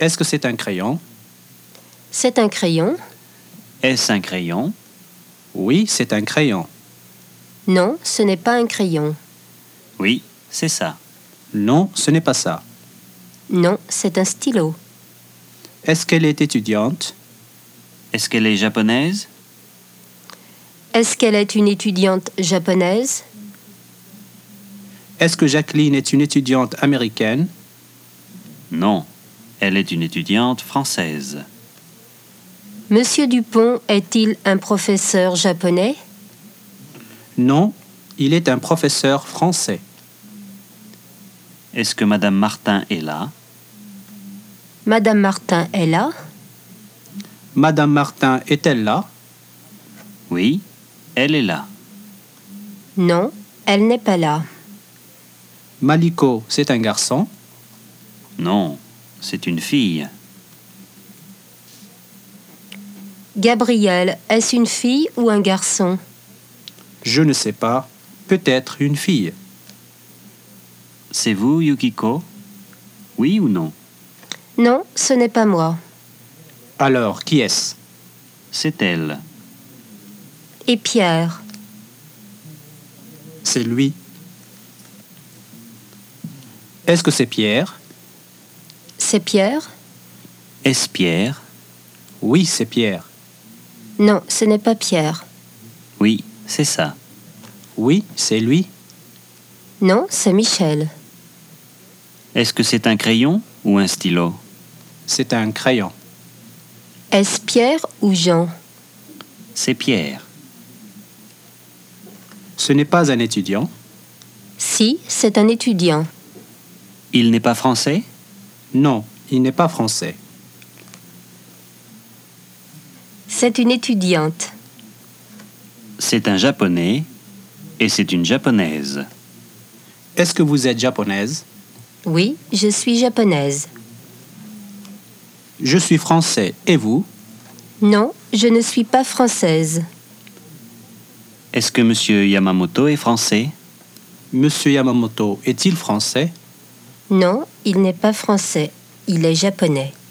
Est-ce que c'est un crayon? C'est un crayon? Est-ce un crayon? Oui, c'est un crayon. Non, ce n'est pas un crayon. Oui, c'est ça. Non, ce n'est pas ça. Non, c'est un stylo. Est-ce qu'elle est étudiante? Est-ce qu'elle est japonaise? Est-ce qu'elle est une étudiante japonaise? Est-ce que Jacqueline est une étudiante américaine? Non, elle est une étudiante française. Monsieur Dupont est-il un professeur japonais? Non, il est un professeur français. Est-ce que Madame Martin est là? Madame Martin est là? Madame Martin est-elle là? Oui, elle est là. Non, elle n'est pas là. Maliko, c'est un garçon? Non, c'est une fille. Gabrielle, est-ce une fille ou un garçon? Je ne sais pas. Peut-être une fille. C'est vous, Yukiko? Oui ou non? Non, ce n'est pas moi. Alors, qui est-ce? C'est elle. Et Pierre? C'est lui. Est-ce que c'est Pierre? C'est Pierre? Est-ce Pierre? Oui, c'est Pierre. Non, ce n'est pas Pierre. Oui, c'est ça. Oui, c'est lui. Non, c'est Michel. Est-ce que c'est un crayon ou un stylo? C'est un crayon. Est-ce Pierre ou Jean? C'est Pierre. Ce n'est pas un étudiant. Si, c'est un étudiant. Il n'est pas français? Non, il n'est pas français. C'est une étudiante. C'est un japonais et c'est une japonaise. Est-ce que vous êtes japonaise? Oui, je suis japonaise. Je suis français. Et vous? Non, je ne suis pas française. Est-ce que Monsieur Yamamoto est français? Monsieur Yamamoto est-il français? Non, il n'est pas français. Il est japonais.